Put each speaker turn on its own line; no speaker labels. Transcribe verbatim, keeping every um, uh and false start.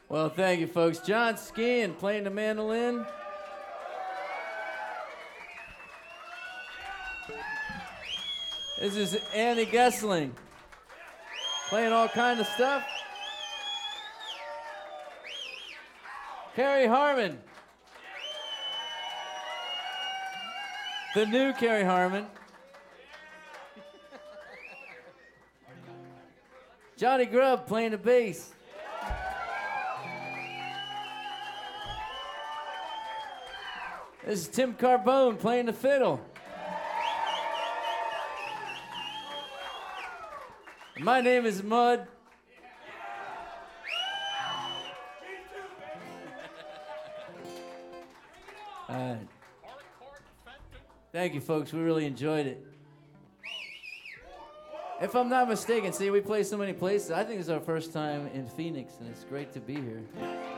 Well, thank you, folks. John Skeen playing the mandolin. This is Andy Gessling playing all kind of stuff. Carrie Harmon. The new Carrie Harmon. Johnny Grubb playing the bass. This is Tim Carbone playing the fiddle. My name is Mud. All right. Thank you, folks. We really enjoyed it. If I'm not mistaken, see, we play so many places. I think it's our first time in Phoenix, and it's great to be here.